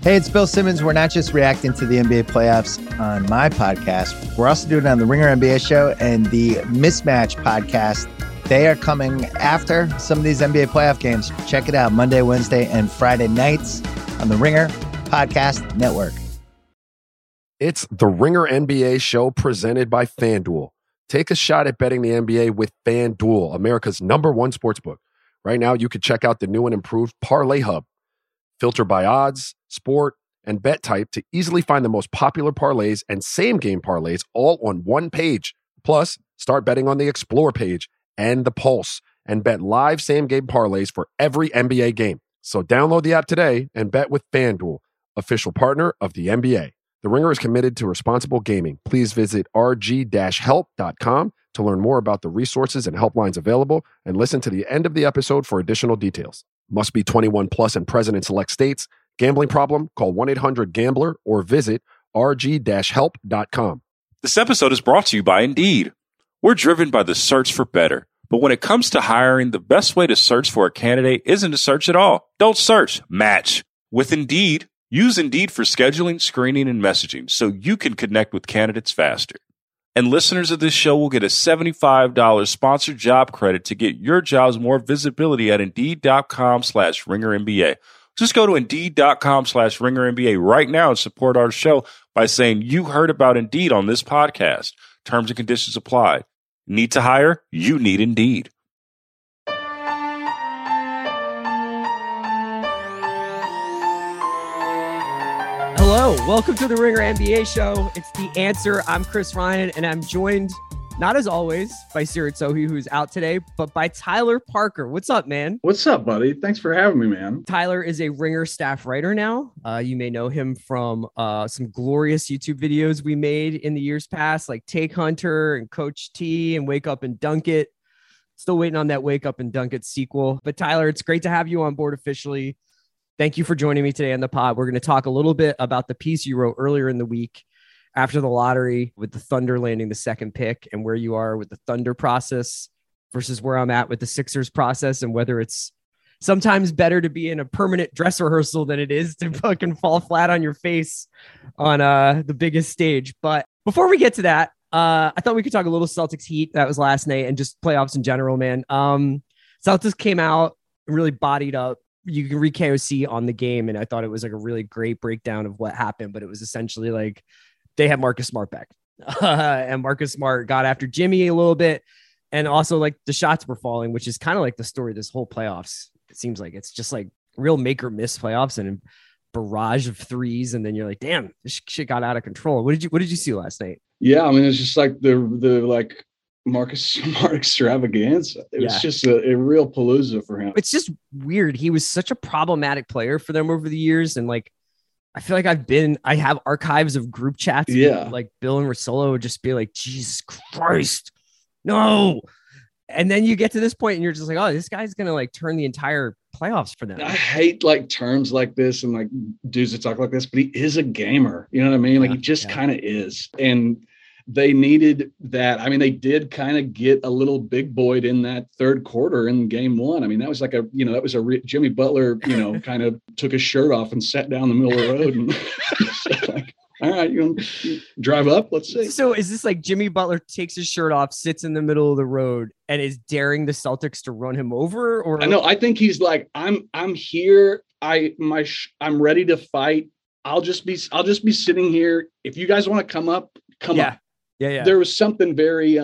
Hey, it's Bill Simmons. We're not just reacting to the NBA playoffs on my podcast. We're also doing it on the Ringer NBA show and the Mismatch podcast. They are coming after some of these NBA playoff games. Check it out Monday, Wednesday, and Friday nights on the Ringer Podcast Network. It's the Ringer NBA show presented by FanDuel. Take a shot at betting the NBA with FanDuel, America's #1 sportsbook. Right now, you can check out the new and improved Parlay Hub. Filter by odds, sport, and bet type to easily find the most popular parlays and same-game parlays all on one page. Plus, start betting on the Explore page and the Pulse and bet live same-game parlays for every NBA game. So download the app today and bet with FanDuel, official partner of the NBA. The Ringer is committed to responsible gaming. Please visit rg-help.com to learn more about the resources and helplines available and listen to the end of the episode for additional details. Must be 21 plus and present in select states. Gambling problem? Call 1-800-GAMBLER or visit rg-help.com. This episode is brought to you by Indeed. We're driven by the search for better. But when it comes to hiring, the best way to search for a candidate isn't to search at all. Don't search, match. With Indeed, use Indeed for scheduling, screening, and messaging so you can connect with candidates faster. And listeners of this show will get a $75 sponsored job credit to get your jobs more visibility at Indeed.com/RingerNBA. Just go to Indeed.com/RingerNBA right now and support our show by saying you heard about Indeed on this podcast. Terms and conditions apply. Need to hire? You need Indeed. Hello, welcome to the Ringer NBA show. It's The Answer. I'm Chris Ryan, and I'm joined, not as always, by Sirit Sohi, who's out today, but by Tyler Parker. What's up, man? What's up, buddy? Thanks for having me, man. Tyler is a Ringer staff writer now. You may know him from some glorious YouTube videos we made in the years past, like Take Hunter and Coach T and Wake Up and Dunk It. Still waiting on that Wake Up and Dunk It sequel. But Tyler, it's great to have you on board officially. Thank you for joining me today on the pod. We're going to talk a little bit about the piece you wrote earlier in the week after the lottery with the Thunder landing the second pick and where you are with the Thunder process versus where I'm at with the Sixers process and whether it's sometimes better to be in a permanent dress rehearsal than it is to fucking fall flat on your face on the biggest stage. But before we get to that, I thought we could talk a little Celtics Heat. That was last night and just playoffs in general, man. Celtics came out really bodied up. You can read KOC on the game, and I thought it was like a really great breakdown of what happened, but it was essentially like they had Marcus Smart back and Marcus Smart got after Jimmy a little bit. And also like the shots were falling, which is kind of like the story of this whole playoffs. It seems like it's just like real make or miss playoffs and a barrage of threes. And then you're like, damn, this shit got out of control. What did you see last night? Yeah. I mean, it's just like the like Marcus Smart extravaganza. It was just a real palooza for him. It's just weird. He was such a problematic player for them over the years. And like, I feel like I have archives of group chats. Yeah. Like Bill and Russillo would just be like, Jesus Christ, no. And then you get to this point and you're just like, oh, this guy's going to like turn the entire playoffs for them. I hate like terms like this and like dudes that talk like this, but he is a gamer. You know what I mean? Like he just kind of is. And they needed that. I mean, they did kind of get a little big boyed in that third quarter in game one. I mean, that was like Jimmy Butler, kind of took his shirt off and sat down the middle of the road. And so like, all right, you drive up. Let's see. So is this like Jimmy Butler takes his shirt off, sits in the middle of the road and is daring the Celtics to run him over? Or I think he's like, I'm here. I'm ready to fight. I'll just be sitting here. If you guys want to come up, come up. Yeah. There was something very,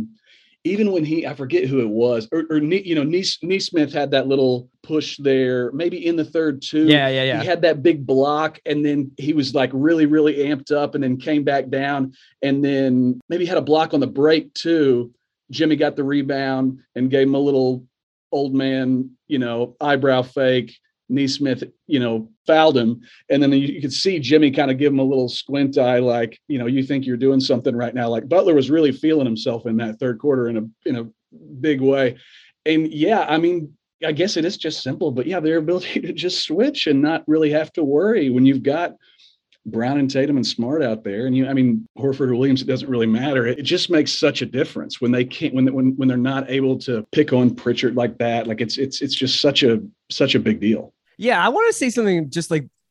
even when I forget who it was, or Nesmith had that little push there, maybe in the third too. Yeah. He had that big block and then he was like really, really amped up and then came back down and then maybe had a block on the break too. Jimmy got the rebound and gave him a little old man, eyebrow fake. Nesmith, fouled him. And then you could see Jimmy kind of give him a little squint eye, like, you think you're doing something right now. Like Butler was really feeling himself in that third quarter in a big way. And I mean, I guess it is just simple, but their ability to just switch and not really have to worry when you've got Brown and Tatum and Smart out there. And Horford or Williams, it doesn't really matter. It just makes such a difference when they can't, when they're not able to pick on Pritchard like that. Like it's just such a big deal. Yeah, I want to say something just like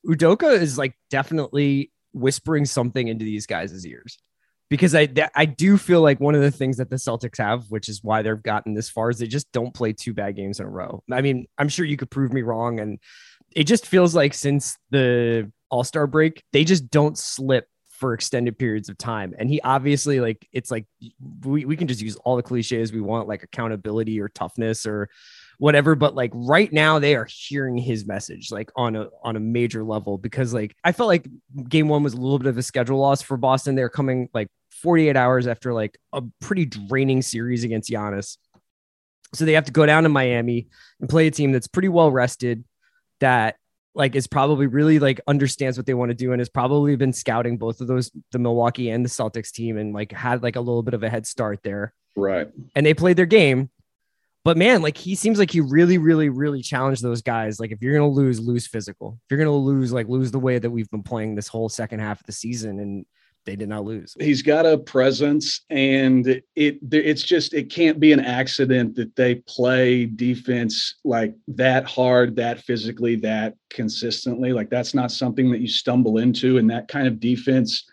Udoka is like definitely whispering something into these guys' ears, because I do feel like one of the things that the Celtics have, which is why they've gotten this far, is they just don't play 2 bad games in a row. I mean, I'm sure you could prove me wrong, and it just feels like since the All-Star break, they just don't slip for extended periods of time. And he obviously, like, it's like we can just use all the cliches we want, like accountability or toughness or whatever, but like right now they are hearing his message like on a major level, because like I felt like game 1 was a little bit of a schedule loss for Boston. They're coming like 48 hours after like a pretty draining series against Giannis, so they have to go down to Miami and play a team that's pretty well rested, that like is probably really like understands what they want to do, and has probably been scouting both of those, the Milwaukee and the Celtics team, and like had like a little bit of a head start there. Right. And they played their game. But man, like he seems like he really, really, really challenged those guys. Like if you're going to lose physical. If you're going to lose the way that we've been playing this whole second half of the season, and they did not lose. He's got a presence, and it's just, it can't be an accident that they play defense like that hard, that physically, that consistently. Like that's not something that you stumble into, and that kind of defense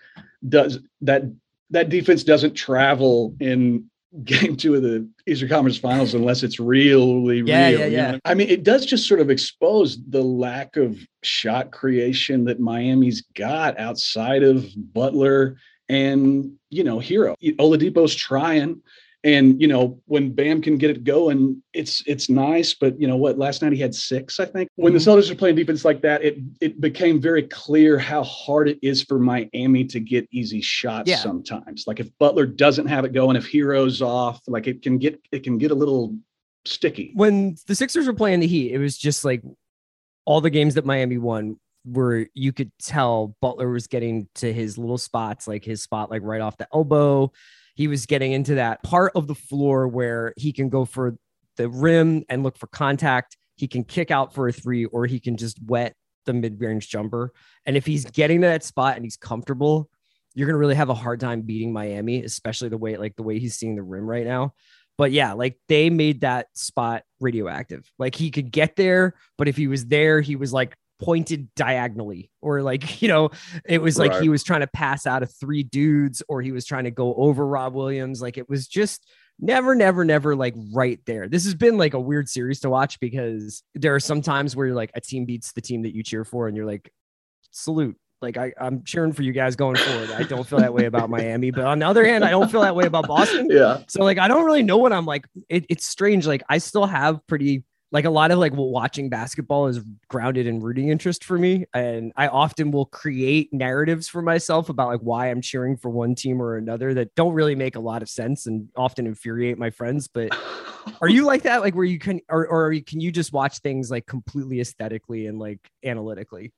that defense doesn't travel in game 2 of the Eastern Conference Finals unless it's really real. You know? I mean, it does just sort of expose the lack of shot creation that Miami's got outside of Butler and, you know, Hero. Oladipo's trying, and, you know, when Bam can get it going, it's nice. But you know what? Last night he had 6, I think. When the Celtics are playing defense like that, it became very clear how hard it is for Miami to get easy shots sometimes. Like if Butler doesn't have it going, if Hero's off, like it can get a little sticky. When the Sixers were playing the Heat, it was just like all the games that Miami won, where you could tell Butler was getting to his little spots, like his spot, like right off the elbow. He was getting into that part of the floor where he can go for the rim and look for contact. He can kick out for a 3, or he can just wet the mid-range jumper. And if he's getting to that spot and he's comfortable, you're going to really have a hard time beating Miami, especially the way he's seeing the rim right now. But yeah, like they made that spot radioactive. Like he could get there, but if he was there, he was like pointed diagonally, or like, you know, it was like he was trying to pass out of 3 dudes, or he was trying to go over Rob Williams. Like it was just never like right there. This has been like a weird series to watch, because there are some times where like a team beats the team that you cheer for and you're like, salute. Like I'm cheering for you guys going forward. I don't feel that way about Miami, but on the other hand, I don't feel that way about Boston. Yeah. So like, I don't really know what I'm like. It's strange. Like I still have pretty, like a lot of like watching basketball is grounded in rooting interest for me. And I often will create narratives for myself about like why I'm cheering for one team or another that don't really make a lot of sense and often infuriate my friends. But are you like that? Like where you can, or can you just watch things like completely aesthetically and like analytically?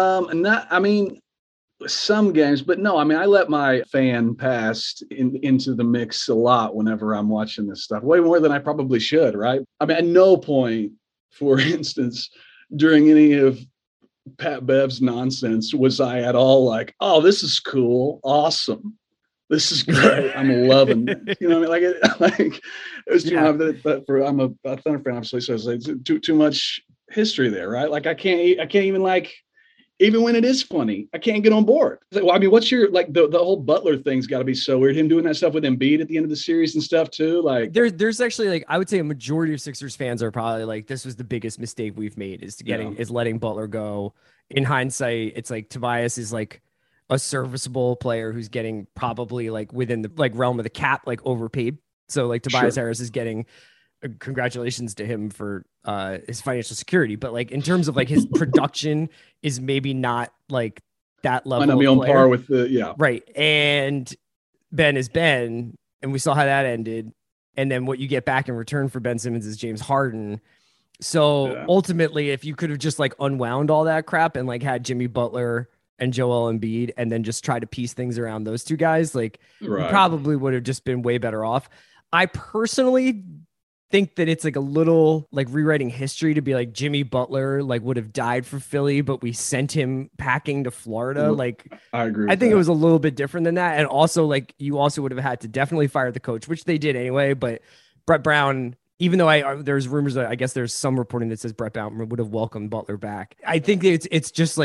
I mean, some games, but no, I mean, I let my fan pass into the mix a lot whenever I'm watching this stuff, way more than I probably should. Right. I mean, at no point, for instance, during any of Pat Bev's nonsense, was I at all like, oh, this is cool. Awesome. This is great. I'm loving it. You know what I mean? Like it was too much. I'm a Thunder fan, obviously. So it's like too much history there. Right. Like I can't even like, even when it is funny, I can't get on board. Like, well, I mean, what's your, like the whole Butler thing's got to be so weird. Him doing that stuff with Embiid at the end of the series and stuff too. Like there's actually like, I would say a majority of Sixers fans are probably like, this was the biggest mistake we've made is letting Butler go. In hindsight, it's like Tobias is like a serviceable player who's getting probably like within the like realm of the cap, like overpaid. So like Tobias Harris is getting, congratulations to him for his financial security, but like in terms of like his production is maybe not like that level. Might not be on par with the right. And Ben is Ben, and we saw how that ended. And then what you get back in return for Ben Simmons is James Harden. So ultimately, if you could have just like unwound all that crap and like had Jimmy Butler and Joel Embiid, and then just try to piece things around those two guys, like you probably would have just been way better off. I personally think that it's like a little like rewriting history to be like Jimmy Butler like would have died for Philly, but we sent him packing to Florida. Like I agree. I think it was a little bit different than that. And also like you also would have had to definitely fire the coach, which they did anyway. But Brett Brown, even though there's rumors that I guess there's some reporting that says Brett Brown would have welcomed Butler back. I think it's just like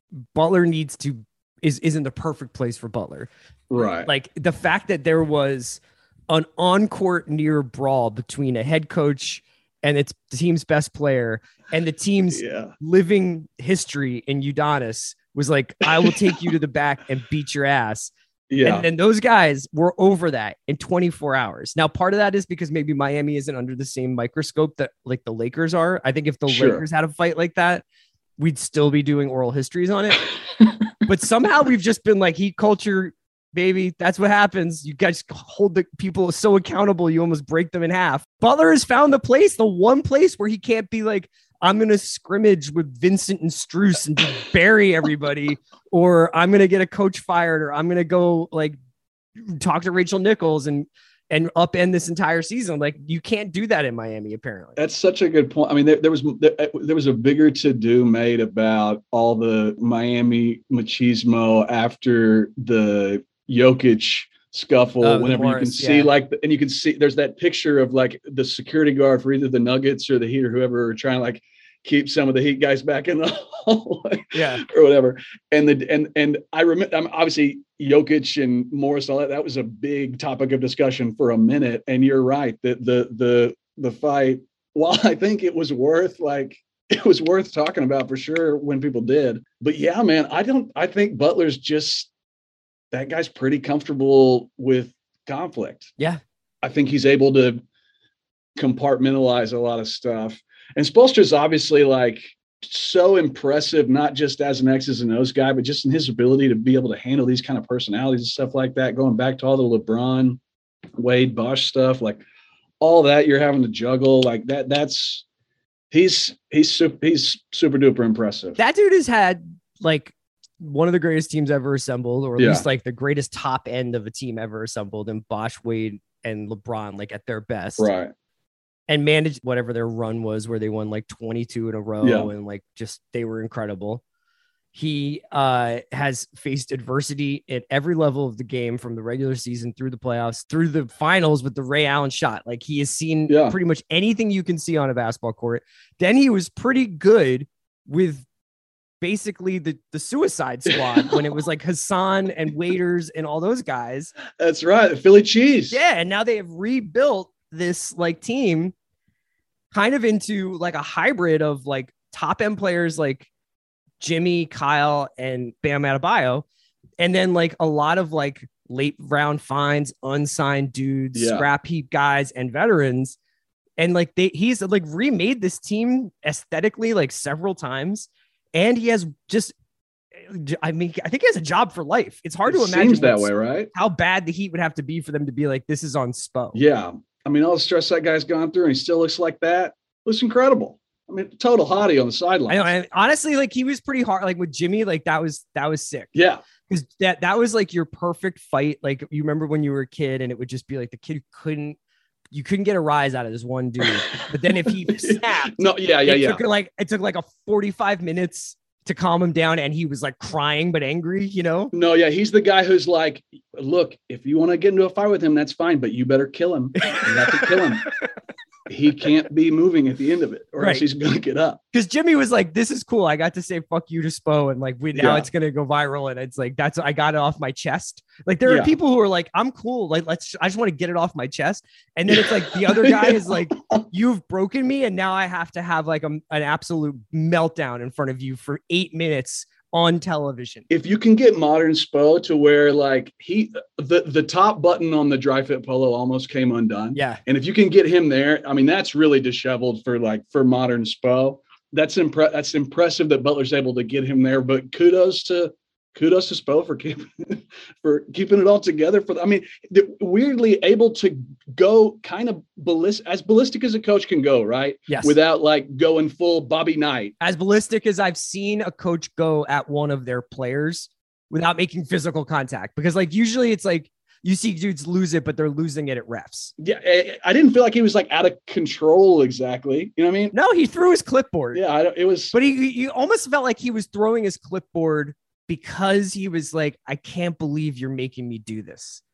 Butler isn't the perfect place for Butler. Right. Like the fact that there was an on-court near brawl between a head coach and the team's best player and the team's living history in Udonis was like, I will take you to the back and beat your ass. Yeah. And then those guys were over that in 24 hours. Now, part of that is because maybe Miami isn't under the same microscope that like the Lakers are. I think if the Lakers had a fight like that, we'd still be doing oral histories on it. But somehow we've just been like heat culture, baby. That's what happens. You guys hold the people so accountable. You almost break them in half. Butler has found the one place where he can't be like, I'm going to scrimmage with Vincent and Strus and just bury everybody, or I'm going to get a coach fired, or I'm going to go like talk to Rachel Nichols and upend this entire season. Like you can't do that in Miami, apparently. That's such a good point. I mean, there was a bigger to-do made about all the Miami machismo after the Jokic scuffle, whenever Morris, you can see and you can see there's that picture of like the security guard for either the Nuggets or the Heat or whoever are trying to like keep some of the Heat guys back in the hallway, or whatever. And I remember, obviously Jokic and Morris, all that was a big topic of discussion for a minute. And you're right that the fight, while I think it was worth talking about for sure when people did, but yeah, man, I think Butler's just, that guy's pretty comfortable with conflict. Yeah. I think he's able to compartmentalize a lot of stuff. And Spoelstra's obviously like so impressive, not just as an X's and O's guy, but just in his ability to be able to handle these kind of personalities and stuff like that. Going back to all the LeBron, Wade, Bosh stuff, like all that you're having to juggle like that. He's super duper impressive. That dude has had like one of the greatest teams ever assembled, or at least like the greatest top end of a team ever assembled, and Bosh, Wade, and LeBron like at their best. Right. And managed whatever their run was where they won like 22 in a row and like just they were incredible. He has faced adversity at every level of the game, from the regular season through the playoffs, through the finals with the Ray Allen shot. Like he has seen pretty much anything you can see on a basketball court. Then he was pretty good with basically the Suicide Squad when it was like Hassan and Waiters and all those guys. That's right. Philly Cheese. Yeah. And now they have rebuilt this like team kind of into like a hybrid of like top end players like Jimmy, Kyle, and Bam Adebayo. And then like a lot of like late round finds, unsigned dudes, scrap heap guys, and veterans. And like he's like remade this team aesthetically like several times. And he has just, I mean, I think he has a job for life. It's hard to imagine seems that way, right? How bad the Heat would have to be for them to be like, this is on Spo. Yeah. I mean, all the stress that guy's gone through and he still looks like that. Looks incredible. I mean, total hottie on the sideline. I know. And honestly, like he was pretty hard. Like with Jimmy, like that was sick. Yeah. Because that was like your perfect fight. Like you remember when you were a kid and it would just be like the kid you couldn't get a rise out of this one dude. But then if he snapped, it took like a 45 minutes to calm him down, and he was like crying but angry, you know? No, yeah, he's the guy who's like, look, if you want to get into a fight with him, that's fine, but you better kill him. You have to kill him. He can't be moving at the end of it, or else he's gonna get up. Because Jimmy was like, "This is cool. I got to say fuck you to Spo, and like now it's gonna go viral." And it's like I got it off my chest. Like there are people who are like, "I'm cool. Like I just want to get it off my chest." And then it's like the other guy is like, "You've broken me, and now I have to have like an absolute meltdown in front of you for 8 minutes." On television. If you can get modern Spo to where like the top button on the dry fit polo almost came undone. Yeah. And if you can get him there, I mean, that's really disheveled for modern Spo. That's impressive that Butler's able to get him there, but kudos to Spo for keeping it all together. Weirdly able to go kind of ballistic as a coach can go, right? Yes. Without like going full Bobby Knight. As ballistic as I've seen a coach go at one of their players without making physical contact. Because like usually it's like you see dudes lose it, but they're losing it at refs. Yeah, I didn't feel like he was like out of control exactly. You know what I mean? No, he threw his clipboard. Yeah, it was. But he almost felt like he was throwing his clipboard because he was like, I can't believe you're making me do this.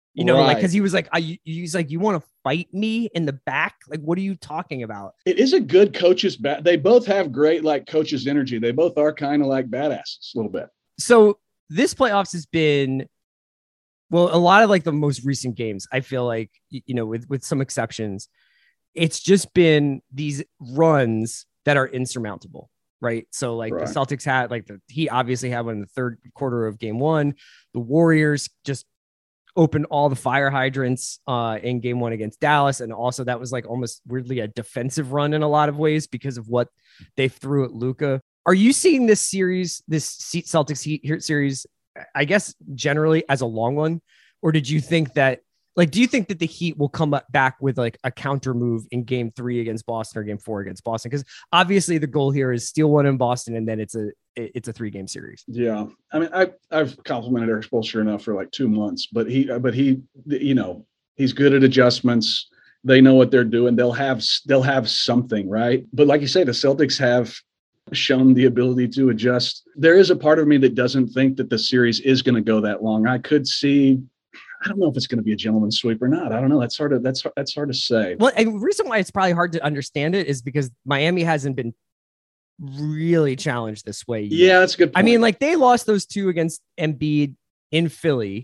You know, like, Right. because he was like, he's like, you want to fight me in the back? Like, what are you talking about? It is a good coach's They both have great like coaches' energy. They both are kind of like badasses a little bit. So this playoffs has been, well, a lot of like the most recent games, I feel like, you know, with some exceptions, it's just been these runs that are insurmountable, right? So like Right. the Celtics had, like the Heat obviously had one in the third quarter of game one. The Warriors just opened all the fire hydrants in game one against Dallas. And also that was like almost weirdly a defensive run in a lot of ways because of what they threw at Luka. Are you seeing this series, this Celtics Heat series, I guess generally as a long one? Or did you think that, like, do you think that the Heat will come back with like a counter move in game 3 against Boston or game 4 against Boston? Because obviously the goal here is steal one in Boston and then it's a 3-game series. Yeah. I mean, I've complimented Eric Spoelstra enough for like 2 months, but he, you know, he's good at adjustments. They know what they're doing. They'll have something, right? But like you say, the Celtics have shown the ability to adjust. There is a part of me that doesn't think that the series is going to go that long. I could see, I don't know if it's going to be a gentleman's sweep or not. I don't know. That's hard to say. Well, and the reason why it's probably hard to understand it is because Miami hasn't been really challenged this way yet. Yeah, that's a good point. I mean, like they lost those 2 against Embiid in Philly,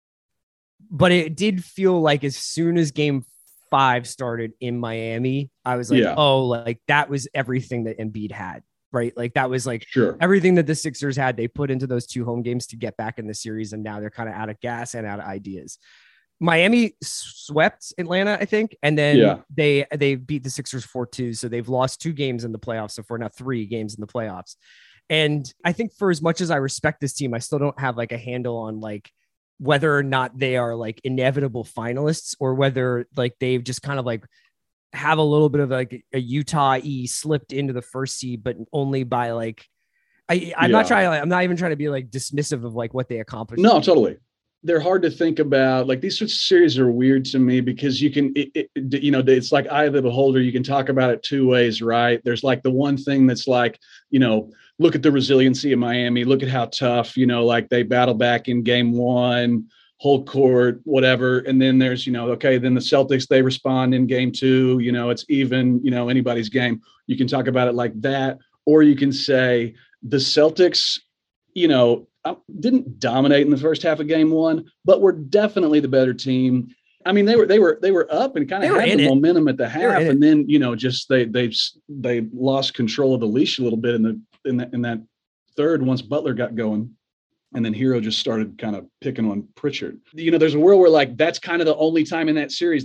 but it did feel like as soon as game 5 started in Miami, I was like, oh, like that was everything that Embiid had, right? Like that was like sure. Everything that the Sixers had, they put into those 2 home games to get back in the series. And now they're kind of out of gas and out of ideas. Miami swept Atlanta, I think. And then they beat the Sixers 4-2. So they've lost 2 games in the playoffs. So far, now 3 games in the playoffs. And I think for as much as I respect this team, I still don't have like a handle on like whether or not they are like inevitable finalists or whether like they've just kind of like have a little bit of like a Utah-y slipped into the first seed, but only by like, I'm not even trying to be like dismissive of like what they accomplished. No, totally. They're hard to think about. Like these sorts of series are weird to me because you can, you know, it's like eye of the beholder. You can talk about it 2 ways, right? There's like the one thing that's like, you know, look at the resiliency of Miami. Look at how tough, you know, like they battle back in game 1, whole court, whatever. And then there's, you know, okay, then the Celtics, they respond in game 2, you know, it's even, you know, anybody's game. You can talk about it like that, or you can say the Celtics, you know, didn't dominate in the first half of game 1, but were definitely the better team. I mean, they were up and kind of had the momentum at the half, and then, you know, just they lost control of the leash a little bit in that third once Butler got going. And then Hero just started kind of picking on Pritchard. You know, there's a world where like that's kind of the only time in that series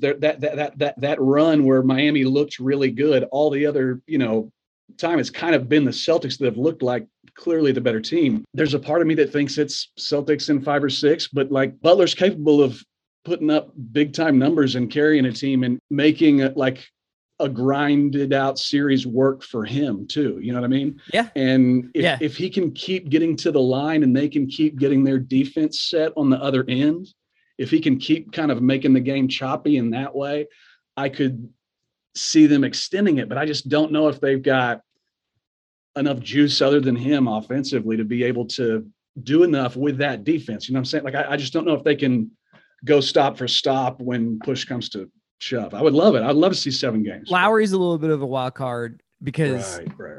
that run where Miami looked really good. All the other, you know, time it's kind of been the Celtics that have looked like clearly the better team. There's a part of me that thinks it's Celtics in 5 or 6, but like Butler's capable of putting up big time numbers and carrying a team and making it like a grinded out series work for him too. You know what I mean? Yeah. And if he can keep getting to the line and they can keep getting their defense set on the other end, if he can keep kind of making the game choppy in that way, I could see them extending it, but I just don't know if they've got enough juice other than him offensively to be able to do enough with that defense. You know what I'm saying? Like, I just don't know if they can go stop for stop when push comes to shove. I would love it. I'd love to see 7 games. Lowry's a little bit of a wild card because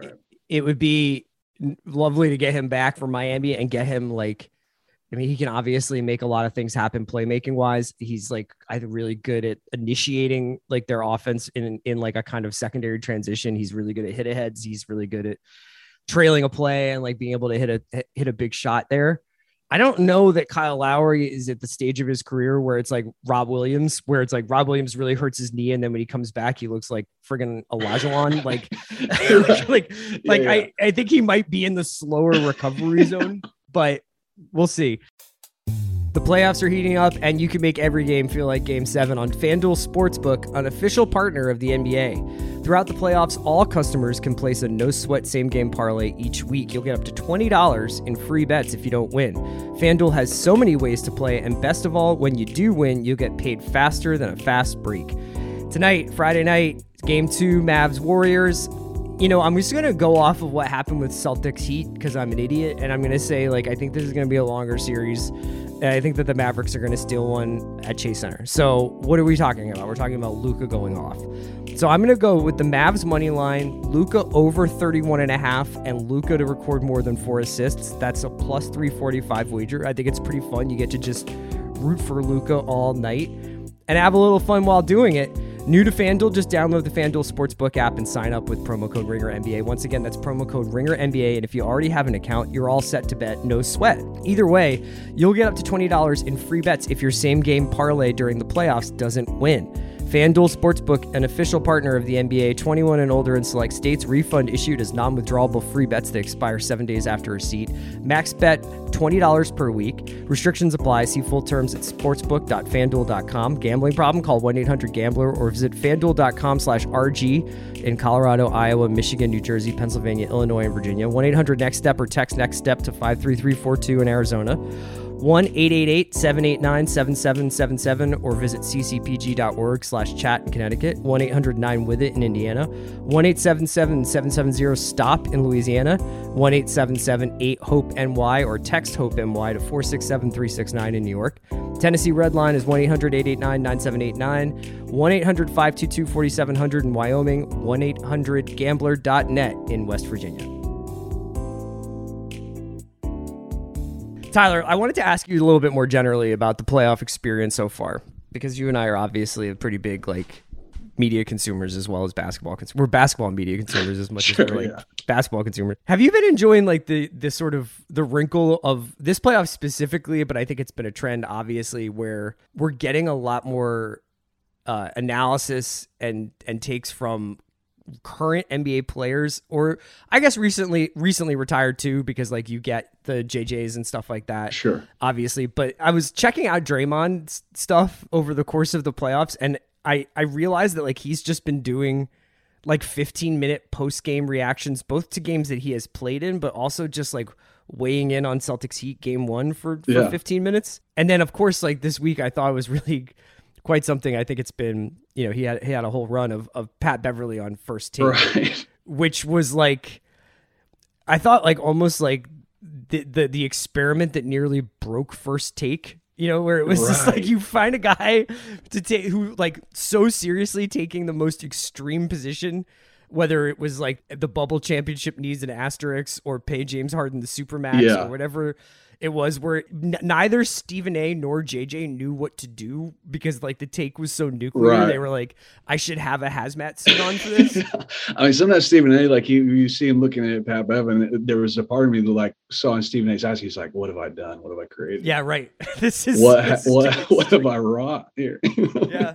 it would be lovely to get him back from Miami and get him like, I mean, he can obviously make a lot of things happen playmaking wise. He's like, I think really good at initiating like their offense in like a kind of secondary transition. He's really good at hit aheads. He's really good at trailing a play and like being able to hit a big shot there. I don't know that Kyle Lowry is at the stage of his career where it's like Rob Williams, where it's like Rob Williams really hurts his knee. And then when he comes back, he looks like friggin' Olajuwon. I think he might be in the slower recovery zone, but we'll see. The playoffs are heating up, and you can make every game feel like Game 7 on FanDuel Sportsbook, an official partner of the NBA. Throughout the playoffs, all customers can place a no-sweat same-game parlay each week. You'll get up to $20 in free bets if you don't win. FanDuel has so many ways to play, and best of all, when you do win, you'll get paid faster than a fast break. Tonight, Friday night, Game 2, Mavs Warriors. You know, I'm just going to go off of what happened with Celtics Heat because I'm an idiot. And I'm going to say, like, I think this is going to be a longer series. And I think that the Mavericks are going to steal one at Chase Center. So what are we talking about? We're talking about Luka going off. So I'm going to go with the Mavs money line, Luka over 31.5, and Luka to record more than 4 assists. That's a plus 345 wager. I think it's pretty fun. You get to just root for Luka all night and have a little fun while doing it. New to FanDuel, just download the FanDuel Sportsbook app and sign up with promo code RINGERNBA. Once again, that's promo code RINGERNBA, and if you already have an account, you're all set to bet, no sweat. Either way, you'll get up to $20 in free bets if your same-game parlay during the playoffs doesn't win. FanDuel Sportsbook, an official partner of the NBA, 21 and older in select states. Refund issued as non-withdrawable free bets that expire 7 days after receipt. Max bet $20 per week. Restrictions apply. See full terms at sportsbook.fanduel.com. Gambling problem? Call 1-800-GAMBLER or visit fanduel.com/RG in Colorado, Iowa, Michigan, New Jersey, Pennsylvania, Illinois, and Virginia. 1-800-NEXT-STEP or text NEXT-STEP to 53342 in Arizona. 1-888-789-7777 or visit ccpg.org/chat in Connecticut. 1-800-9-WITH-IT in Indiana. 1-877-770-STOP in Louisiana. 1-877-8-HOPE-NY or text HOPE-NY to 467-369 in New York. Tennessee Red Line is 1-800-889-9789. 1-800-522-4700 in Wyoming. 1-800-GAMBLER.net in West Virginia. Tyler, I wanted to ask you a little bit more generally about the playoff experience so far, because you and I are obviously pretty big like media consumers as well as basketball consumers. We're basketball media consumers as much as we're like basketball consumers. Have you been enjoying like the sort of the wrinkle of this playoff specifically, but I think it's been a trend obviously where we're getting a lot more analysis and takes from current NBA players, or I guess recently retired too, because like you get the JJs and stuff like that. Sure. Obviously. But I was checking out Draymond's stuff over the course of the playoffs, and I realized that like he's just been doing like 15-minute post-game reactions, both to games that he has played in, but also just like weighing in on Celtics Heat game 1 for 15 minutes. And then of course, like this week, I thought it was really quite something. I think it's been, you know, he had a whole run of Pat Beverly on First Take, right, which was like, I thought like almost like the experiment that nearly broke First Take, you know, where it was just like you find a guy to take who like so seriously taking the most extreme position, whether it was like the bubble championship needs an asterisk or pay James Harden the Supermax or whatever it was, where neither Stephen A nor JJ knew what to do because like the take was so nuclear. Right. They were like, I should have a hazmat suit on for this. I mean, sometimes Stephen A, like you see him looking at Pat Bevan, there was a part of me that like saw in Stephen A's eyes, he's like, what have I done? What have I created? Yeah, right. This is what have I wrought here? Yeah.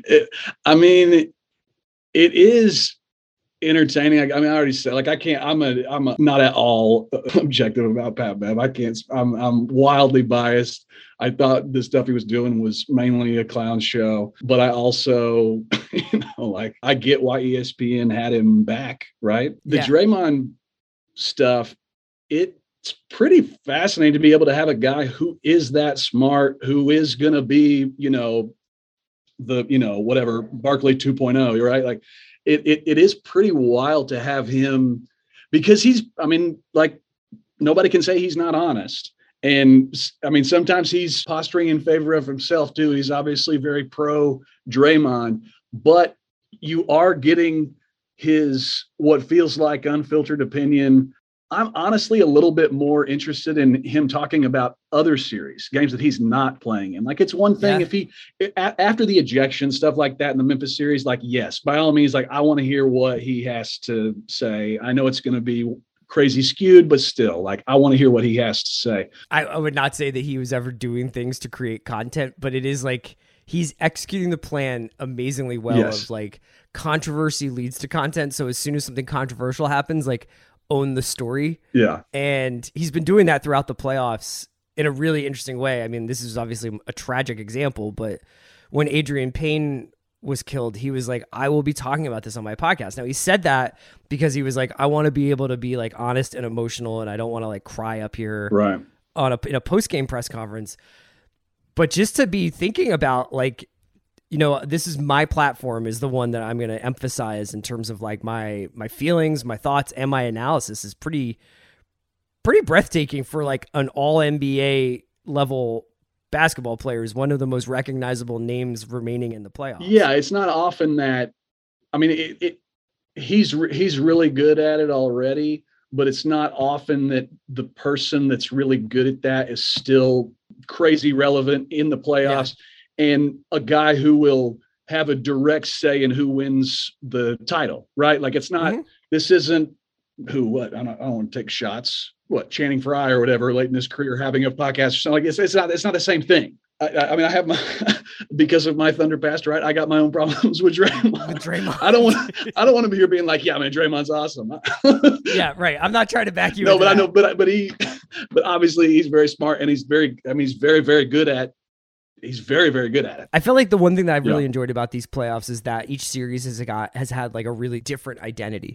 I mean, it is entertaining. I mean, I already said, like, I'm not at all objective about Pat Bev. I'm wildly biased. I thought the stuff he was doing was mainly a clown show, but I also, like, I get why ESPN had him back, right? The Draymond stuff, it's pretty fascinating to be able to have a guy who is that smart, who is going to be, whatever, Barkley 2.0, right? Like, it is pretty wild to have him, because nobody can say he's not honest. And I mean, sometimes he's posturing in favor of himself too. He's obviously very pro Draymond, but you are getting his, what feels like unfiltered opinion. I'm honestly a little bit more interested in him talking about other series, games that he's not playing in. Like, it's one thing if he, after the ejection, stuff like that in the Memphis series, like, yes, by all means, like, I want to hear what he has to say. I know it's going to be crazy skewed, but still, like, I want to hear what he has to say. I would not say that he was ever doing things to create content, but it is like he's executing the plan amazingly well. Of like, controversy leads to content. So as soon as something controversial happens, like, own the story. Yeah. And he's been doing that throughout the playoffs in a really interesting way. I mean, this is obviously a tragic example, but when Adrian Payne was killed, he was like, I will be talking about this on my podcast. Now, he said that because he was like, I want to be able to be like honest and emotional, and I don't want to like cry up here in a post-game press conference. But just to be thinking about like this is my platform is the one that I'm going to emphasize in terms of like my feelings, my thoughts, and my analysis is pretty breathtaking for like an all NBA level basketball player, is one of the most recognizable names remaining in the playoffs. Yeah. It's not often that, I mean, he's really good at it already, but it's not often that the person that's really good at that is still crazy relevant in the playoffs. Yeah. And a guy who will have a direct say in who wins the title, right? Like it's not, this isn't I don't want to take shots, Channing Frye or whatever late in his career having a podcast or something like this. It's not the same thing. I mean, I have because of my Thunder past, right? I got my own problems with Draymond. I don't want to be here being like, yeah, man, Draymond's awesome. Yeah, right. I'm not trying to back you. No, but I know, but obviously he's very smart and he's very, very good at. He's very, very good at it. I feel like the one thing that I really enjoyed about these playoffs is that each series has had like a really different identity.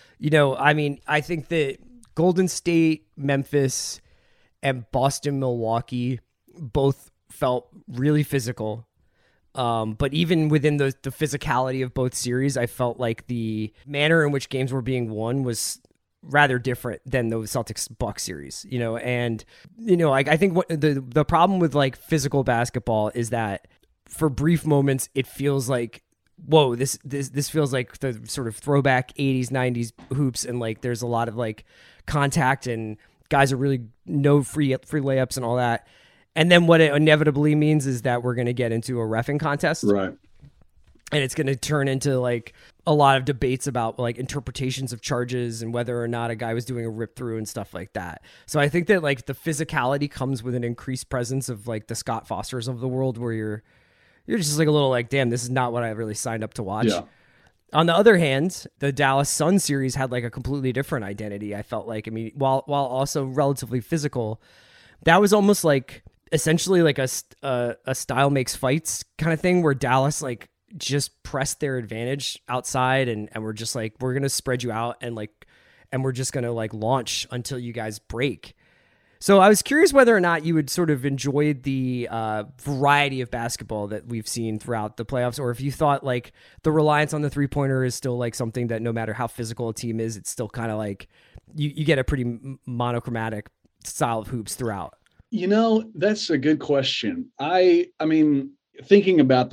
I mean, I think that Golden State, Memphis, and Boston, Milwaukee both felt really physical. But even within the physicality of both series, I felt like the manner in which games were being won was rather different than the Celtics Bucks series, and I think what the problem with like physical basketball is that for brief moments it feels like, whoa, this feels like the sort of throwback 80s 90s hoops, and like there's a lot of like contact and guys are really no free layups and all that, and then what it inevitably means is that we're going to get into a reffing contest, right? And it's going to turn into like a lot of debates about like interpretations of charges and whether or not a guy was doing a rip through and stuff like that. So I think that like the physicality comes with an increased presence of like the Scott Fosters of the world, where you're just like a little like, damn, this is not what I really signed up to watch. Yeah. On the other hand, the Dallas Sun series had like a completely different identity. I felt like, I mean, while also relatively physical, that was almost like essentially like a style makes fights kind of thing, where Dallas like just pressed their advantage outside and we're just like, we're going to spread you out and we're just going to like launch until you guys break. So I was curious whether or not you would sort of enjoyed the variety of basketball that we've seen throughout the playoffs, or if you thought like the reliance on the 3-pointer is still like something that no matter how physical a team is, it's still kind of like you get a pretty monochromatic style of hoops throughout. That's a good question. I mean, thinking about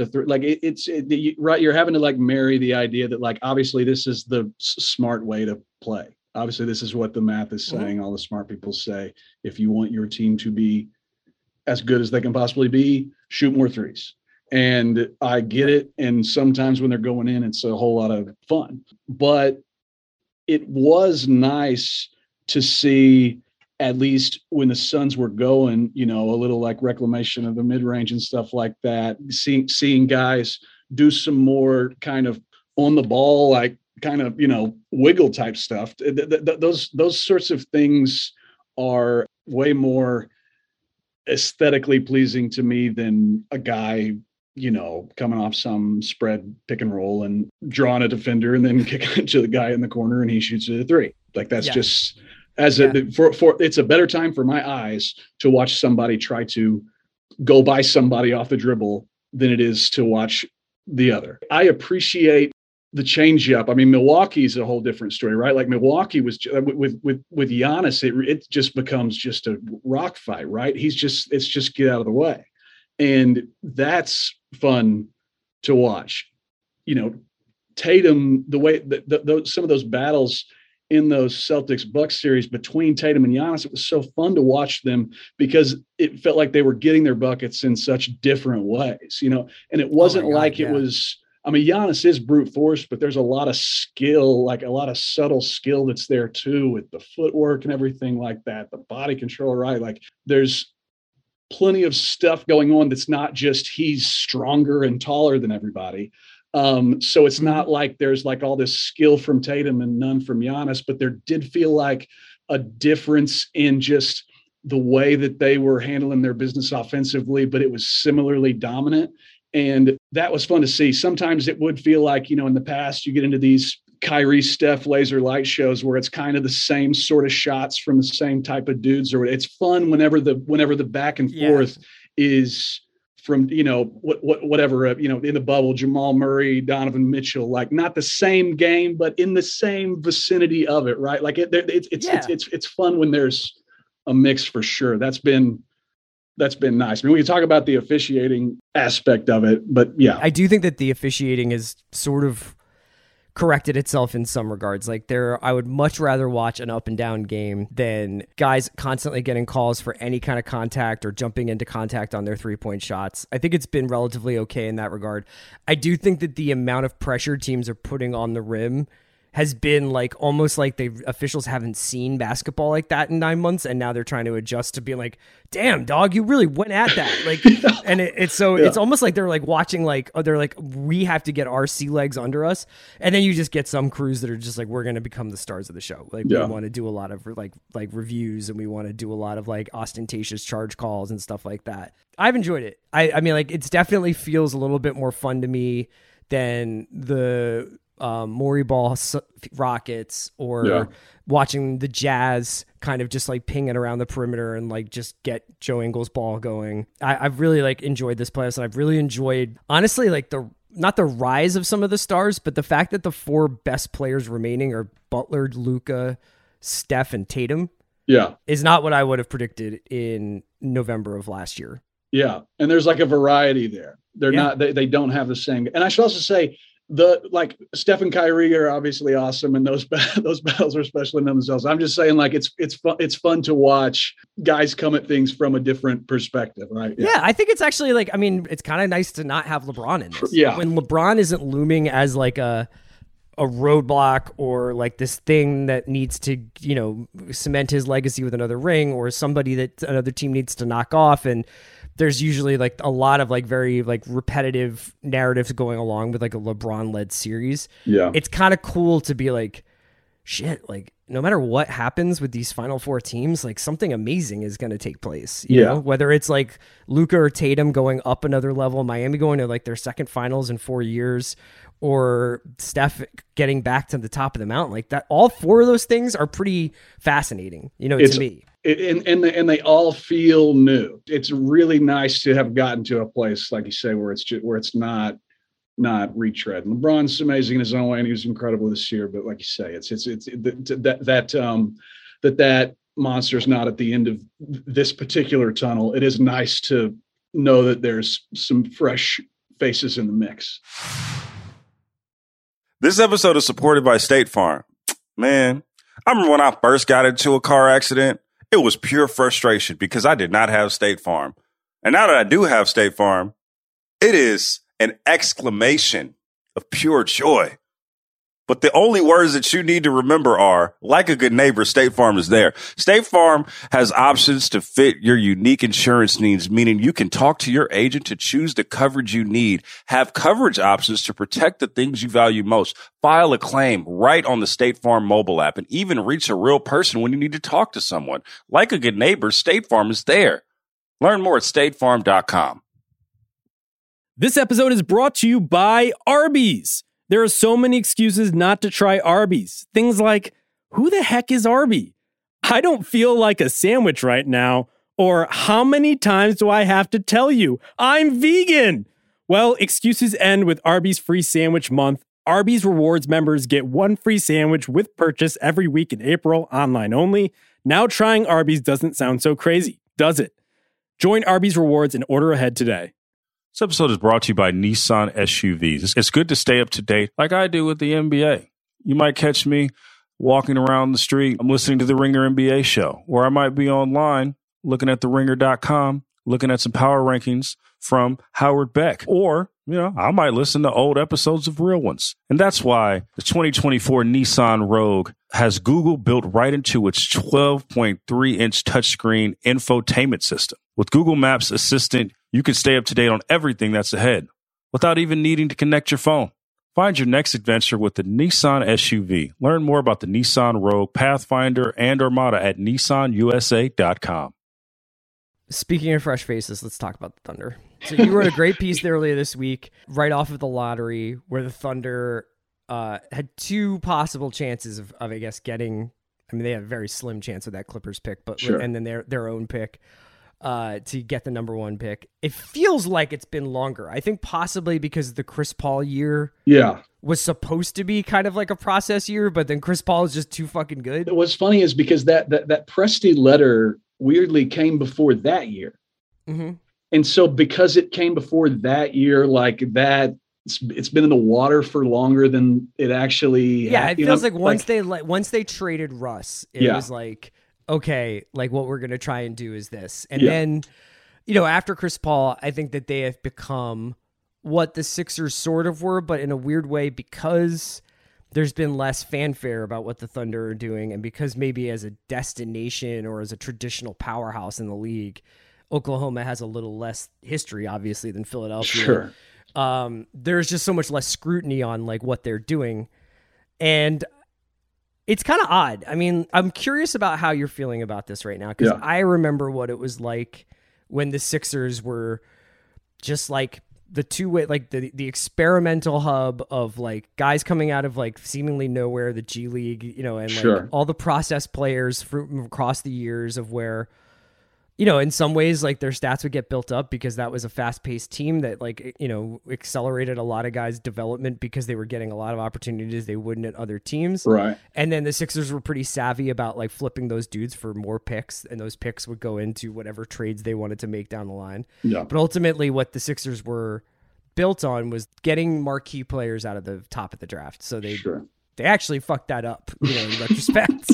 right, you're having to like marry the idea that like obviously this is the smart way to play. Obviously this is what the math is saying. All the smart people say, if you want your team to be as good as they can possibly be, shoot more threes. And I get it, and sometimes when they're going in, it's a whole lot of fun. But it was nice to see, at least when the Suns were going, a little like reclamation of the mid-range and stuff like that, seeing guys do some more kind of on the ball, like kind of, wiggle type stuff. Those sorts of things are way more aesthetically pleasing to me than a guy, coming off some spread pick and roll and drawing a defender and then kicking it to the guy in the corner and he shoots it a three. Like that's just... it's a better time for my eyes to watch somebody try to go by somebody off the dribble than it is to watch the other. I appreciate the change up. I mean, Milwaukee's a whole different story, right? Like Milwaukee was with Giannis, it just becomes just a rock fight, right? It's just get out of the way. And that's fun to watch. Tatum, the way that some of those battles in those Celtics Bucks series between Tatum and Giannis, it was so fun to watch them because it felt like they were getting their buckets in such different ways, and it wasn't it was, I mean, Giannis is brute force, but there's a lot of skill, like a lot of subtle skill that's there too, with the footwork and everything like that, the body control, right? Like there's plenty of stuff going on that's not just he's stronger and taller than everybody. So it's not like there's like all this skill from Tatum and none from Giannis, but there did feel like a difference in just the way that they were handling their business offensively, but it was similarly dominant. And that was fun to see. Sometimes it would feel like, in the past you get into these Kyrie, Steph laser light shows where it's kind of the same sort of shots from the same type of dudes, or it's fun whenever the back and forth is from, whatever, in the bubble, Jamal Murray, Donovan Mitchell, like not the same game, but in the same vicinity of it. Right. Like it's fun when there's a mix for sure. That's been nice. I mean, we can talk about the officiating aspect of it, but yeah. I do think that the officiating is sort of corrected itself in some regards. Like I would much rather watch an up and down game than guys constantly getting calls for any kind of contact or jumping into contact on their 3-point shots. I think it's been relatively okay in that regard. I do think that the amount of pressure teams are putting on the rim has been like almost like the officials haven't seen basketball like that in 9 months, and now they're trying to adjust to being like, damn dog, you really went at that. Like, and it's almost like they're like watching, like, they're like, we have to get our sea legs under us. And then you just get some crews that are just like, we're going to become the stars of the show. Like we want to do a lot of like reviews, and we want to do a lot of like ostentatious charge calls and stuff like that. I've enjoyed it. I mean, like, it's definitely feels a little bit more fun to me than the Morey Ball Rockets or watching the Jazz kind of just like pinging around the perimeter and like just get Joe Ingles ball going. I've really like enjoyed this playoffs, and I've really enjoyed, honestly, like not the rise of some of the stars, but the fact that the 4 best players remaining are Butler, Luka, Steph, and Tatum. Yeah, is not what I would have predicted in November of last year. Yeah, and there's like a variety there. They're not. They don't have the same. And I should also say, Steph and Kyrie are obviously awesome, and those battles are special in themselves. I'm just saying, like, it's fun to watch guys come at things from a different perspective, right? Yeah, I think it's actually like, I mean, it's kind of nice to not have LeBron in this. Yeah, when LeBron isn't looming as like a roadblock or like this thing that needs to, cement his legacy with another ring, or somebody that another team needs to knock off. And there's usually like a lot of like very like repetitive narratives going along with like a LeBron led series. Yeah. It's kind of cool to be like, shit, like no matter what happens with these final 4 teams, like something amazing is going to take place. You know, whether it's like Luka or Tatum going up another level, Miami going to like their second finals in 4 years, or Steph getting back to the top of the mountain, like that. All 4 of those things are pretty fascinating, to me. And they all feel new. It's really nice to have gotten to a place, like you say, where it's not retread. LeBron's amazing in his own way, and he was incredible this year. But like you say, it's that monster's not at the end of this particular tunnel. It is nice to know that there's some fresh faces in the mix. This episode is supported by State Farm. Man, I remember when I first got into a car accident, it was pure frustration because I did not have State Farm. And now that I do have State Farm, it is an exclamation of pure joy. But the only words that you need to remember are, like a good neighbor, State Farm is there. State Farm has options to fit your unique insurance needs, meaning you can talk to your agent to choose the coverage you need, have coverage options to protect the things you value most, file a claim right on the State Farm mobile app, and even reach a real person when you need to talk to someone. Like a good neighbor, State Farm is there. Learn more at statefarm.com. This episode is brought to you by Arby's. There are so many excuses not to try Arby's. Things like, who the heck is Arby? I don't feel like a sandwich right now. Or how many times do I have to tell you I'm vegan? Well, excuses end with Arby's free sandwich month. Arby's Rewards members get 1 free sandwich with purchase every week in April, online only. Now trying Arby's doesn't sound so crazy, does it? Join Arby's Rewards and order ahead today. This episode is brought to you by Nissan SUVs. It's good to stay up to date like I do with the NBA. You might catch me walking around the street. I'm listening to the Ringer NBA show, or I might be online looking at theringer.com, looking at some power rankings from Howard Beck. Or, I might listen to old episodes of Real Ones. And that's why the 2024 Nissan Rogue has Google built right into its 12.3-inch touchscreen infotainment system. With Google Maps Assistant, you can stay up to date on everything that's ahead without even needing to connect your phone. Find your next adventure with the Nissan SUV. Learn more about the Nissan Rogue, Pathfinder, and Armada at nissanusa.com. Speaking of fresh faces, let's talk about the Thunder. So you wrote a great piece earlier this week, right off of the lottery, where the Thunder had 2 possible chances of I guess, getting. I mean, they had a very slim chance with that Clippers pick, but sure. And then their own pick. to get the number 1 pick. It feels like it's been longer. I think possibly because the Chris Paul year was supposed to be kind of like a process year, but then Chris Paul is just too fucking good. What's funny is because that Presti letter weirdly came before that year. Mm-hmm. And so because it came before that year, like that, it's been in the water for longer than it actually. Yeah, it feels like once they traded Russ, it was like, okay, like what we're gonna try and do is this, and then, after Chris Paul, I think that they have become what the Sixers sort of were, but in a weird way because there's been less fanfare about what the Thunder are doing, and because maybe as a destination or as a traditional powerhouse in the league, Oklahoma has a little less history, obviously, than Philadelphia. Sure. There's just so much less scrutiny on like what they're doing. And it's kind of odd. I mean, I'm curious about how you're feeling about this right now, because I remember what it was like when the Sixers were just like the two-way, like the experimental hub of like guys coming out of like seemingly nowhere, the G League, and like all the process players from across the years of where, in some ways, like their stats would get built up because that was a fast-paced team that like, accelerated a lot of guys' development because they were getting a lot of opportunities they wouldn't at other teams. Right. And then the Sixers were pretty savvy about like flipping those dudes for more picks, and those picks would go into whatever trades they wanted to make down the line. Yeah. But ultimately what the Sixers were built on was getting marquee players out of the top of the draft. So they actually fucked that up, in retrospect,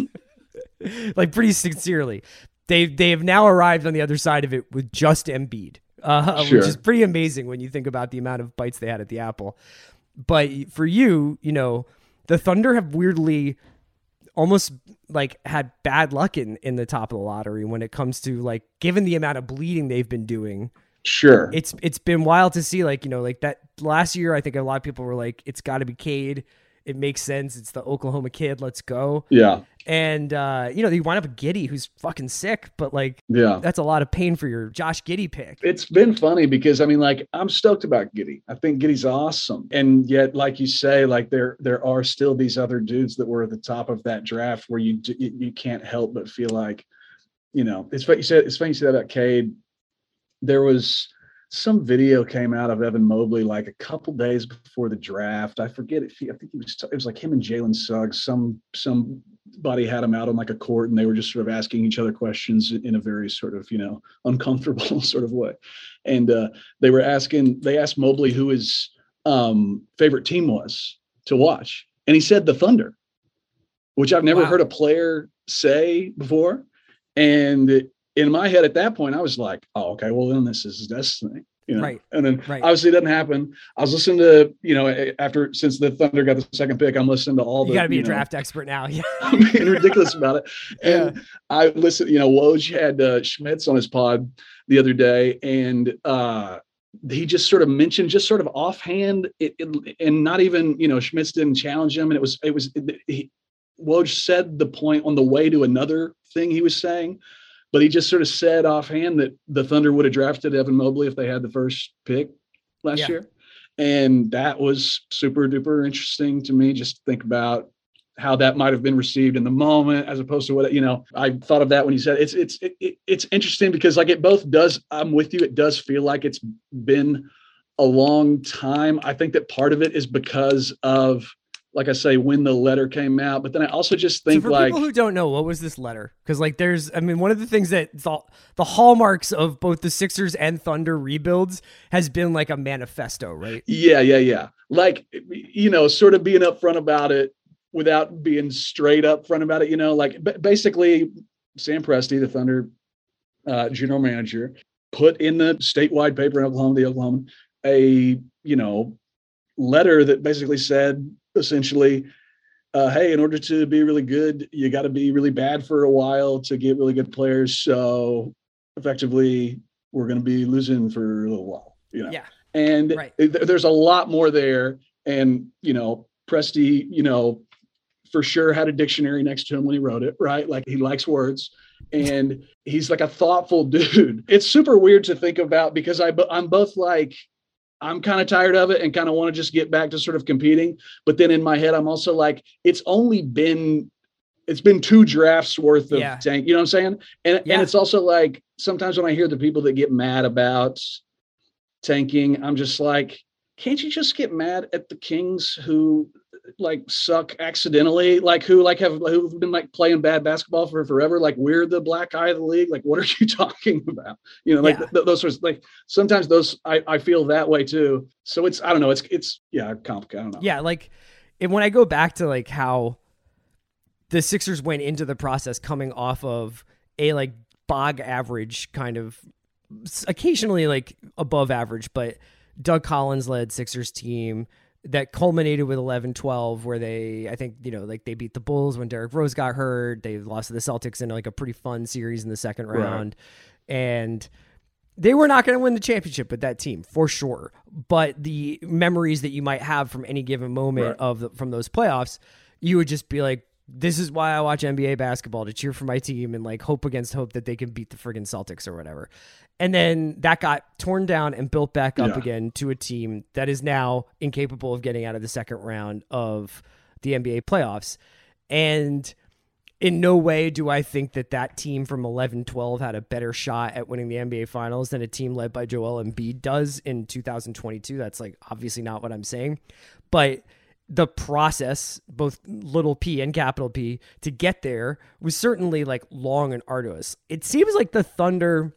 like pretty sincerely. They have now arrived on the other side of it with just Embiid, which is pretty amazing when you think about the amount of bites they had at the apple. But for you, the Thunder have weirdly almost like had bad luck in the top of the lottery when it comes to like, given the amount of bleeding they've been doing. Sure. It's been wild to see, like, like that last year, I think a lot of people were like, it's got to be Cade. It makes sense. It's the Oklahoma kid. Let's go. Yeah. And, you wind up with Giddey, who's fucking sick, but like, that's a lot of pain for your Josh Giddey pick. It's been funny because, I mean, like, I'm stoked about Giddey. I think Giddey's awesome. And yet, like you say, like there are still these other dudes that were at the top of that draft where you can't help but feel like, it's funny you say that about Cade. There was some video came out of Evan Mobley like a couple days before the draft. I forget it. I think it was like him and Jalen Suggs. Somebody had him out on like a court, and they were just sort of asking each other questions in a very sort of uncomfortable sort of way. And they asked Mobley who his favorite team was to watch, and he said the Thunder, which I've never heard a player say before. And in my head at that point, I was like, oh, okay, well, then this is destiny. Right. And then obviously it doesn't happen. I was listening to, since the Thunder got the second pick, I'm listening to all the. You got to be a draft expert now. Yeah. I'm being ridiculous about it. And I listened, Woj had Schmitz on his pod the other day, and he just sort of mentioned, just sort of offhand, and not even, Schmitz didn't challenge him. And Woj said the point on the way to another thing he was saying. But he just sort of said offhand that the Thunder would have drafted Evan Mobley if they had the first pick last year. And that was super duper interesting to me. Just think about how that might have been received in the moment, as opposed to what, I thought of that when he said it's interesting because like it both does. I'm with you. It does feel like it's been a long time. I think that part of it is because of, like I say, when the letter came out, but then I also just think, so for people who don't know, what was this letter? Because like one of the things that the hallmarks of both the Sixers and Thunder rebuilds has been like a manifesto, right? Yeah. Like, sort of being upfront about it without being straight up front about it, like basically Sam Presti, the Thunder general manager, put in the statewide paper in Oklahoma, the Oklahoman, a, letter that basically said, essentially, hey, in order to be really good, you got to be really bad for a while to get really good players. So effectively, we're going to be losing for a little while, Yeah. And there's a lot more there. And, Presti, for sure had a dictionary next to him when he wrote it, right? Like he likes words. And he's like a thoughtful dude. It's super weird to think about because I'm both like, I'm kind of tired of it and kind of want to just get back to sort of competing. But then in my head, I'm also like, it's only been it's been 2 drafts worth of Yeah. tank. You know what I'm saying? And it's also like sometimes when I hear the people that get mad about tanking, I'm just like, can't you just get mad at the Kings who like suck accidentally, like who've been like playing bad basketball for forever? Like we're the black eye of the league. Like what are you talking about? You know, like those sorts. Like sometimes those I feel that way too. So it's I don't know. It's complicated. I don't know. Yeah, like when I go back to like how the Sixers went into the process coming off of a like bog average kind of occasionally like above average, but Doug Collins led Sixers team that culminated with 11-12 where they, I think, you know, like they beat the Bulls when Derrick Rose got hurt. They lost to the Celtics in like a pretty fun series in the second round. And they were not going to win the championship with that team for sure. But the memories that you might have from any given moment from those playoffs, you would just be like, this is why I watch NBA basketball, to cheer for my team and like hope against hope that they can beat the friggin' Celtics or whatever. And then that got torn down and built back up again to a team that is now incapable of getting out of the second round of the NBA playoffs. And in no way do I think that team from 11-12 had a better shot at winning the NBA finals than a team led by Joel Embiid does in 2022. That's like obviously not what I'm saying, but the process, both little p and capital P, to get there was certainly like long and arduous. It seems like the Thunder,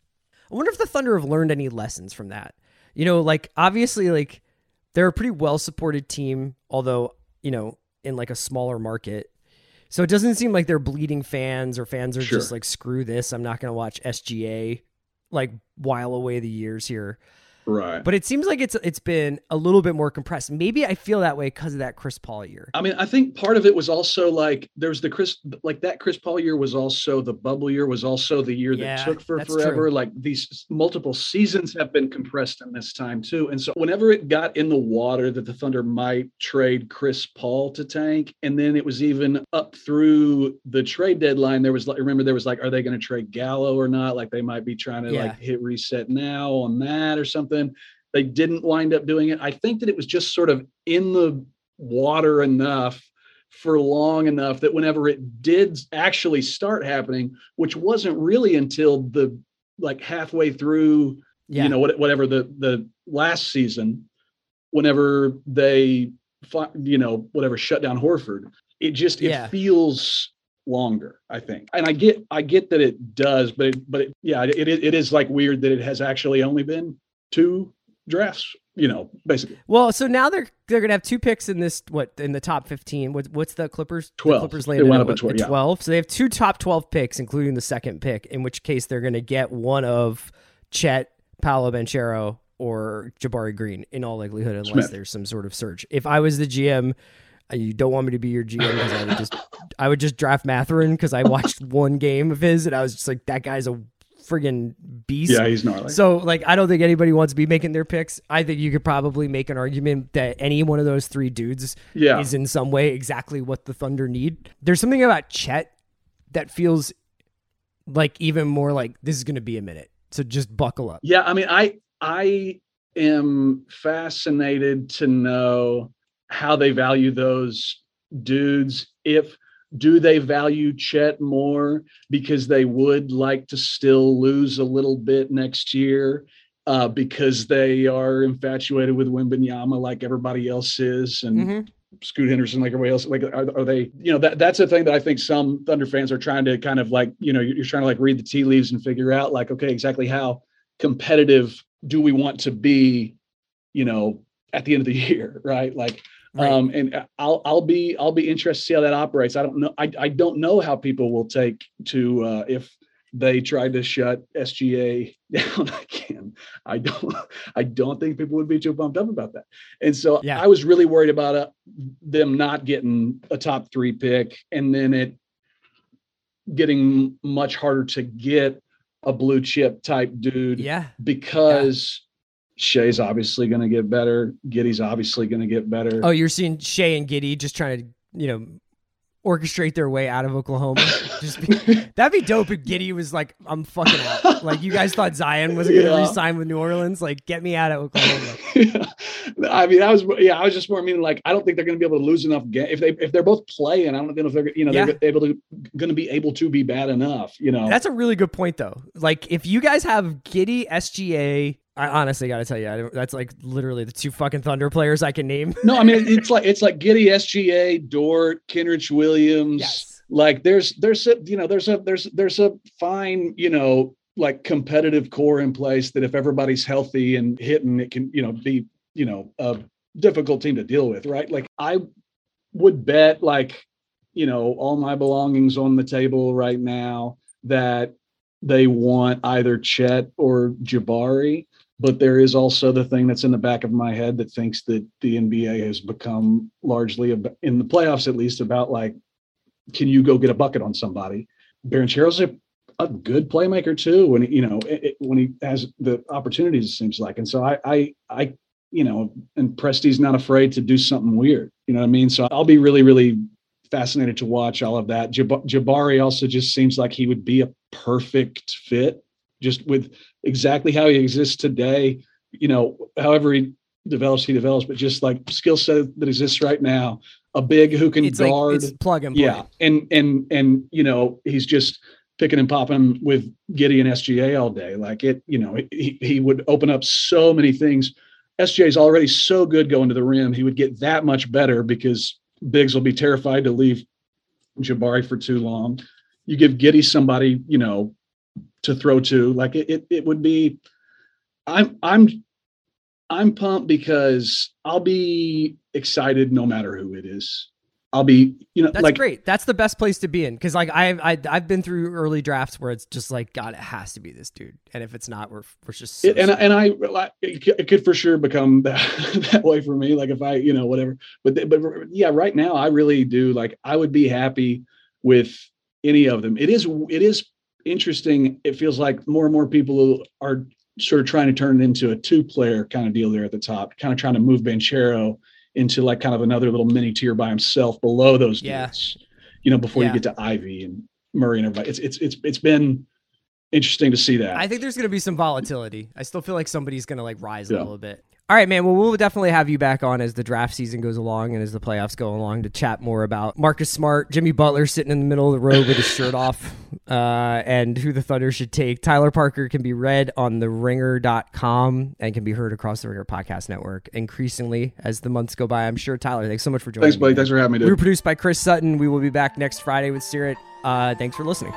I wonder if the Thunder have learned any lessons from that. You know, like obviously like they're a pretty well supported team, although, you know, in like a smaller market. So it doesn't seem like they're bleeding fans or fans are just like, screw this, I'm not going to watch SGA like while away the years here. Right. But it seems like it's been a little bit more compressed. Maybe I feel that way because of that Chris Paul year. I mean, I think part of it was also like there's the Chris Paul year was also the bubble year, was also the year that took for forever. True. Like these multiple seasons have been compressed in this time too. And so whenever it got in the water that the Thunder might trade Chris Paul to tank, and then it was even up through the trade deadline, there was like, remember there was like, are they going to trade Gallo or not? Like they might be trying to like hit reset now on that or something. They didn't wind up doing it. I think that it was just sort of in the water enough for long enough that whenever it did actually start happening, which wasn't really until the like halfway through, you know, whatever the last season, whenever they, you know, whatever shut down Horford, it just, it feels longer, I think. And I get that it does, but it is like weird that it has actually only been 2 drafts, you know, basically. Well, so now they're gonna have 2 picks in this, in the top 15. What's the Clippers? 12. The Clippers landed up at 12. So they have 2 top 12 picks, including the second pick, in which case they're gonna get one of Chet, Paolo Banchero, or Jabari Green in all likelihood, unless there's some sort of surge. If I was the GM, you don't want me to be your GM because I would just draft Mathurin because I watched one game of his and I was just like, that guy's a friggin' beast. Yeah, he's gnarly. So like, I don't think anybody wants to be making their picks. I think you could probably make an argument that any one of those 3 dudes is in some way exactly what the Thunder need. There's something about Chet that feels like even more like this is going to be a minute. So just buckle up. Yeah. I mean, I am fascinated to know how they value those dudes. Do they value Chet more because they would like to still lose a little bit next year because they are infatuated with Wembanyama like everybody else is, and Scoot Henderson like everybody else? Like, are they? You know, that's a thing that I think some Thunder fans are trying to kind of like, you know, you're trying to like read the tea leaves and figure out like, okay, exactly how competitive do we want to be, you know, at the end of the year, right? Like. Right. And I'll be interested to see how that operates. I don't know. I don't know how people will take to if they tried to shut SGA down again. I don't think people would be too pumped up about that. And so I was really worried about them not getting a top 3 pick and then it getting much harder to get a blue chip type dude. Because Shea's obviously going to get better. Giddey's obviously going to get better. Oh, you're seeing Shea and Giddey just trying to, you know, orchestrate their way out of Oklahoma. That'd be dope if Giddey was like, I'm fucking out. Like, you guys thought Zion wasn't going to re-sign with New Orleans? Like, get me out of Oklahoma. I mean, I was just more meaning like, I don't think they're going to be able to lose enough games. If they're both playing, I don't know if they're, they're going to be able to be bad enough, That's a really good point though. Like, if you guys have Giddey, SGA, I honestly got to tell you, that's like literally the 2 fucking Thunder players I can name. No, I mean, it's like Giddey, SGA, Dort, Kenrich Williams. Yes. Like there's a fine, like competitive core in place that if everybody's healthy and hitting, it can, be, a difficult team to deal with. Right. Like I would bet like, all my belongings on the table right now that they want either Chet or Jabari. But there is also the thing that's in the back of my head that thinks that the NBA has become largely, in the playoffs at least, about like, can you go get a bucket on somebody? Banchero's a good playmaker too when when he has the opportunities, it seems like. And so I and Presti's not afraid to do something weird. You know what I mean? So I'll be really, really fascinated to watch all of that. Jabari also just seems like he would be a perfect fit, just with exactly how he exists today, however he develops, but just like skill set that exists right now, a big who can guard. Like, it's plug and play. Yeah. And he's just picking and popping with Giddey and SGA all day. Like he would open up so many things. SGA is already so good going to the rim. He would get that much better because bigs will be terrified to leave Jabari for too long. You give Giddey somebody, to throw to, like it would be. I'm pumped because I'll be excited no matter who it is. I'll be, that's great. That's the best place to be in. Cause like I've been through early drafts where it's just like, God, it has to be this dude. And if it's not, we're just, so it could for sure become that way for me. Like if I, whatever, but yeah, right now I really do. Like I would be happy with any of them. It is interesting. It feels like more and more people are sort of trying to turn it into a 2-player kind of deal there at the top, kind of trying to move Banchero into like kind of another little mini tier by himself below those dudes, before you get to Ivy and Murray and everybody. It's been interesting to see that. I think there's going to be some volatility. I still feel like somebody's going to like rise a little bit. All right, man. Well, we'll definitely have you back on as the draft season goes along and as the playoffs go along to chat more about Marcus Smart, Jimmy Butler sitting in the middle of the road with his shirt off, and who the Thunder should take. Tyler Parker can be read on theringer.com and can be heard across the Ringer Podcast Network increasingly as the months go by, I'm sure. Tyler, thanks so much for joining me. Thanks, Blake. Thanks for having me, dude. We were produced by Chris Sutton. We will be back next Friday with Sirit. Thanks for listening.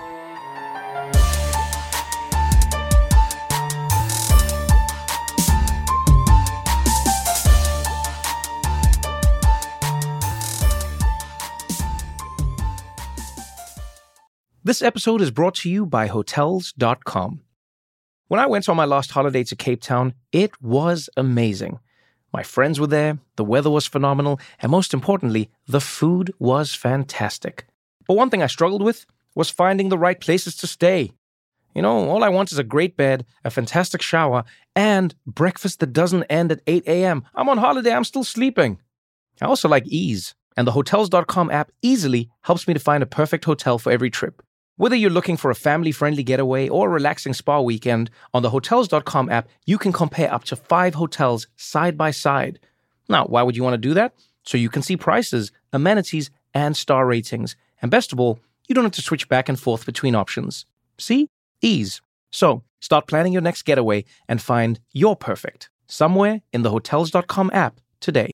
This episode is brought to you by Hotels.com. When I went on my last holiday to Cape Town, it was amazing. My friends were there, the weather was phenomenal, and most importantly, the food was fantastic. But one thing I struggled with was finding the right places to stay. All I want is a great bed, a fantastic shower, and breakfast that doesn't end at 8 a.m. I'm on holiday, I'm still sleeping. I also like ease, and the Hotels.com app easily helps me to find a perfect hotel for every trip. Whether you're looking for a family-friendly getaway or a relaxing spa weekend, on the Hotels.com app, you can compare up to 5 hotels side by side. Now, why would you want to do that? So you can see prices, amenities, and star ratings. And best of all, you don't have to switch back and forth between options. See? Ease. So, start planning your next getaway and find your perfect somewhere in the Hotels.com app today.